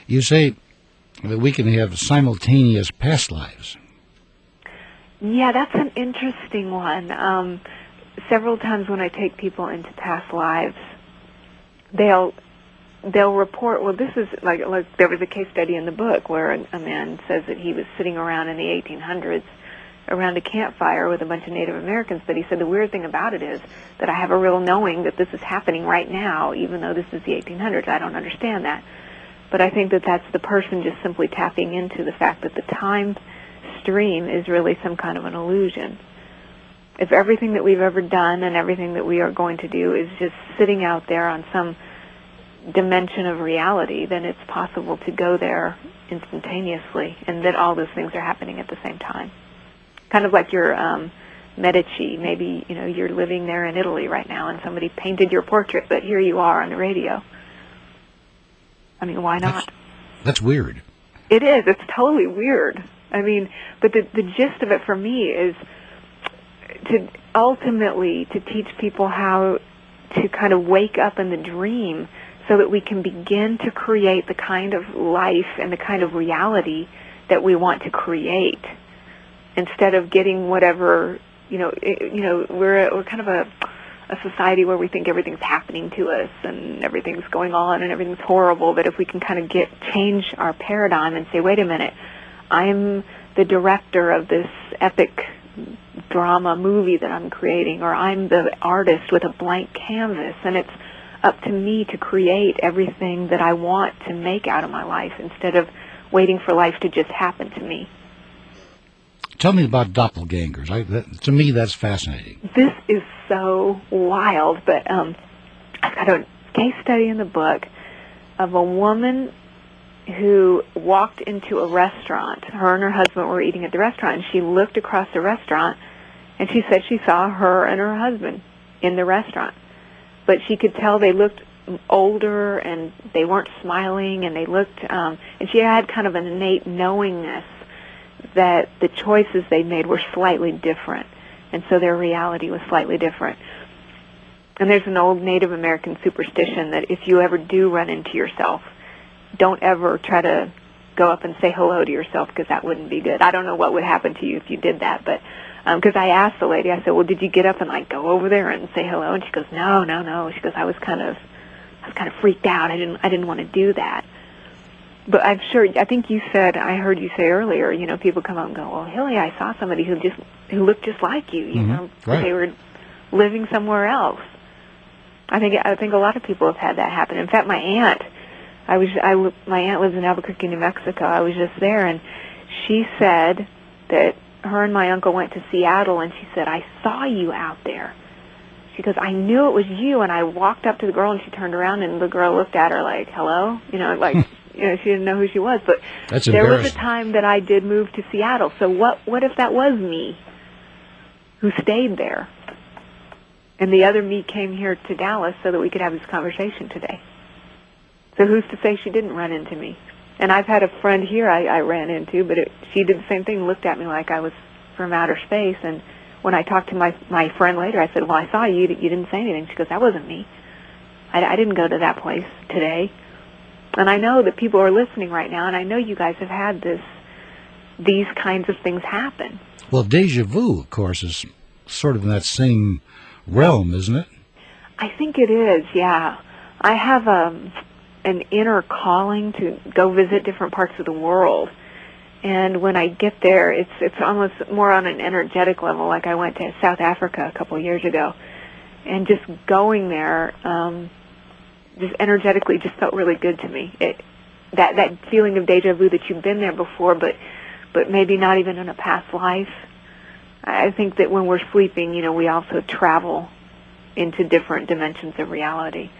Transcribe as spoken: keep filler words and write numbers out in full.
You say that we can have simultaneous past lives. Yeah, that's an interesting one. Um, several times when I take people into past lives, they'll they'll report, well, this is like, like there was a case study in the book where a, a man says that he was sitting around in the eighteen hundreds around a campfire with a bunch of Native Americans, but he said the weird thing about it is that I have a real knowing that this is happening right now, even though this is the eighteen hundreds. I don't understand that. But I think that that's the person just simply tapping into the fact that the time stream is really some kind of an illusion. If everything that we've ever done and everything that we are going to do is just sitting out there on some dimension of reality, then it's possible to go there instantaneously, and that all those things are happening at the same time. Kind of like your um, Medici. Maybe, you know, you're living there in Italy right now, and somebody painted your portrait, but here you are on the radio. I mean, why not? That's, that's weird. It is. It's totally weird. I mean, but the the gist of it for me is to ultimately to teach people how to kind of wake up in the dream so that we can begin to create the kind of life and the kind of reality that we want to create, instead of getting whatever, you know, it, you know, we're we're kind of a a society where we think everything's happening to us and everything's going on and everything's horrible. But if we can kind of get change our paradigm and say, wait a minute, I'm the director of this epic drama movie that I'm creating, or I'm the artist with a blank canvas, and it's up to me to create everything that I want to make out of my life instead of waiting for life to just happen to me. Tell me about doppelgangers. I, that, to me, that's fascinating. This is so wild, but um, I've got a case study in the book of a woman who walked into a restaurant. Her and her husband were eating at the restaurant, and she looked across the restaurant, and she said she saw her and her husband in the restaurant. But she could tell they looked older, and they weren't smiling, and they looked, um, and she had kind of an innate knowingness that the choices they made were slightly different, and so their reality was slightly different. And there's an old Native American superstition that if you ever do run into yourself, don't ever try to go up and say hello to yourself, because that wouldn't be good. I don't know what would happen to you if you did that, but because um, I asked the lady, I said, well, did you get up and like go over there and say hello? And she goes, no, no, no. She goes, I was kind of, I was kind of freaked out. I didn't, I didn't want to do that. But I'm sure, I think you said, I heard you say earlier, you know, people come up and go, well, Hilly, I saw somebody who just, who looked just like you, you mm-hmm. know, right. They were living somewhere else. I think, I think a lot of people have had that happen. In fact, my aunt, I was, I, my aunt lives in Albuquerque, New Mexico. I was just there, and she said that her and my uncle went to Seattle, and she said, I saw you out there. She goes, I knew it was you, and I walked up to the girl, and she turned around, and the girl looked at her like, hello? You know, like, you know, she didn't know who she was. But That's there was a time that I did move to Seattle. So what, what if that was me who stayed there? And the other me came here to Dallas so that we could have this conversation today. So who's to say she didn't run into me? And I've had a friend here I, I ran into, but it, she did the same thing, looked at me like I was from outer space. And when I talked to my my friend later, I said, well, I saw you. You didn't say anything. She goes, that wasn't me. I, I didn't go to that place today. And I know that people are listening right now, and I know you guys have had this, these kinds of things happen. Well, deja vu, of course, is sort of in that same realm, isn't it? I think it is, yeah. I have um, an inner calling to go visit different parts of the world. And when I get there, it's it's almost more on an energetic level. Like I went to South Africa a couple of years ago, and just going there, um, just energetically just felt really good to me. It, that that feeling of deja vu that you've been there before, but but maybe not even in a past life. I think that when we're sleeping, you know, we also travel into different dimensions of reality.